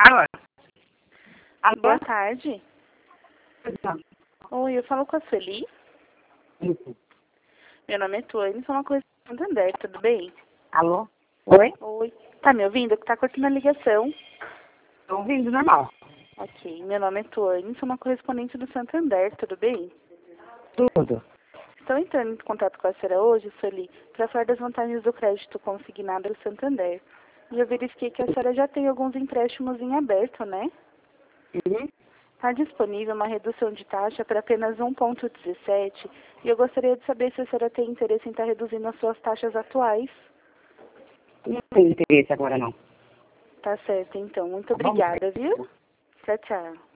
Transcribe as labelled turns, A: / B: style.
A: Alô? Alô?
B: Boa tarde.
A: Então,
B: Oi, eu falo com a Sueli.
A: isso.
B: Meu nome é Tuane, sou uma coisa do Santander, tudo bem?
A: Alô? Oi?
B: Oi. Tá me ouvindo? Tá cortando a ligação.
A: Tô ouvindo normal.
B: Ok, meu nome é Tuane, sou uma correspondente do Santander, tudo bem?
A: Tudo.
B: Estou entrando em contato com a senhora hoje, Sueli, para falar das vantagens do crédito consignado do Santander. E eu verifiquei que a senhora já tem alguns empréstimos em aberto, né?
A: Uhum.
B: Está disponível uma redução de taxa para apenas 1,17 e eu gostaria de saber se a senhora tem interesse em estar reduzindo as suas taxas atuais.
A: Não tenho interesse agora, não.
B: Tá certo, então. Muito
A: Tá bom?
B: obrigada, viu? Tchau, tchau.